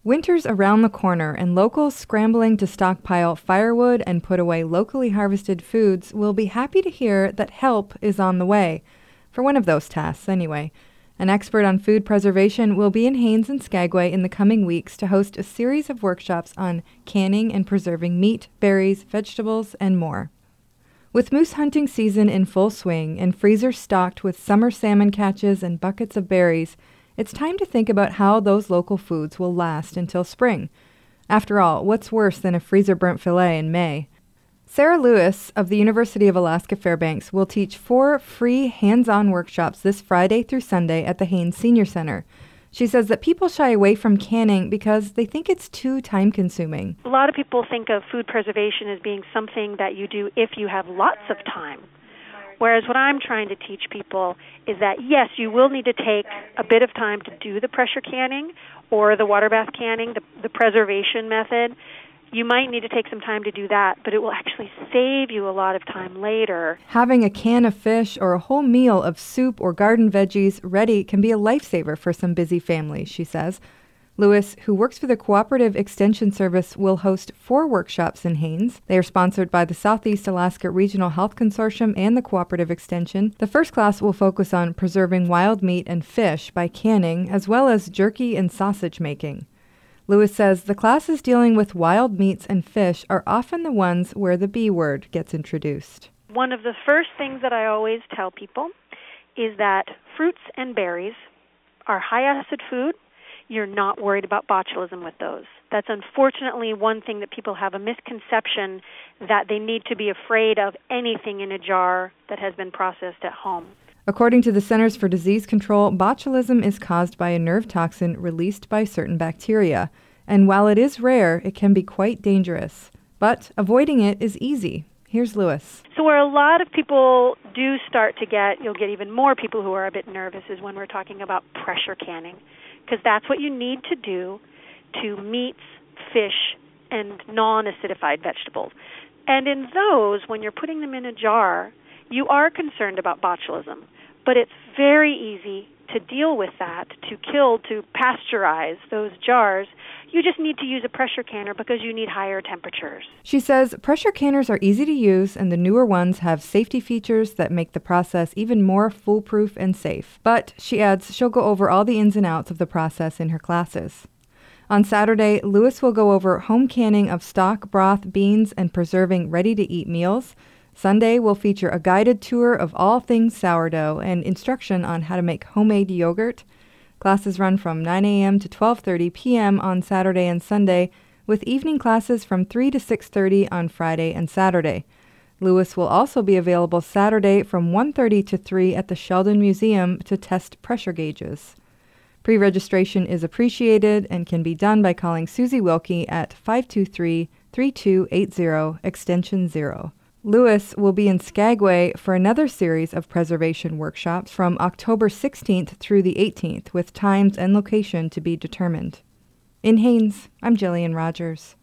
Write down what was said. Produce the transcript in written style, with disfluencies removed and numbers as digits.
Winter's around the corner, and locals scrambling to stockpile firewood and put away locally harvested foods will be happy to hear that help is on the way. For one of those tasks, anyway. An expert on food preservation will be in Haines and Skagway in the coming weeks to host a series of workshops on canning and preserving meat, berries, vegetables, and more. With moose hunting season in full swing and freezers stocked with summer salmon catches and buckets of berries, it's time to think about how those local foods will last until spring. After all, what's worse than a freezer-burnt filet in May? Sarah Lewis of the University of Alaska Fairbanks will teach 4 free hands-on workshops this Friday through Sunday at the Haines Senior Center. She says that people shy away from canning because they think it's too time-consuming. A lot of people think of food preservation as being something that you do if you have lots of time. Whereas what I'm trying to teach people is that, yes, you will need to take a bit of time to do the pressure canning or the water bath canning, the preservation method. You might need to take some time to do that, but it will actually save you a lot of time later. Having a can of fish or a whole meal of soup or garden veggies ready can be a lifesaver for some busy families, she says. Lewis, who works for the Cooperative Extension Service, will host 4 workshops in Haines. They are sponsored by the Southeast Alaska Regional Health Consortium and the Cooperative Extension. The first class will focus on preserving wild meat and fish by canning, as well as jerky and sausage making. Lewis says the classes dealing with wild meats and fish are often the ones where the B word gets introduced. One of the first things that I always tell people is that fruits and berries are high-acid food. You're not worried about botulism with those. That's unfortunately one thing that people have a misconception that they need to be afraid of anything in a jar that has been processed at home. According to the Centers for Disease Control, botulism is caused by a nerve toxin released by certain bacteria, and while it is rare, it can be quite dangerous. But avoiding it is easy. Here's Lewis. So where a lot of people do start to you'll get even more people who are a bit nervous is when we're talking about pressure canning, because that's what you need to do to meats, fish, and non-acidified vegetables. And in those, when you're putting them in a jar, you are concerned about botulism. But it's very easy to deal with that, to pasteurize those jars. You just need to use a pressure canner because you need higher temperatures. She says pressure canners are easy to use, and the newer ones have safety features that make the process even more foolproof and safe. But, she adds, she'll go over all the ins and outs of the process in her classes. On Saturday, Lewis will go over home canning of stock, broth, beans, and preserving ready-to-eat meals. Sunday will feature a guided tour of all things sourdough and instruction on how to make homemade yogurt. Classes run from 9 a.m. to 12:30 p.m. on Saturday and Sunday, with evening classes from 3 to 6:30 on Friday and Saturday. Lewis will also be available Saturday from 1:30 to 3 at the Sheldon Museum to test pressure gauges. Pre-registration is appreciated and can be done by calling Susie Wilkie at 523-3280, extension 0. Lewis will be in Skagway for another series of preservation workshops from October 16th through the 18th, with times and location to be determined. In Haines, I'm Jillian Rogers.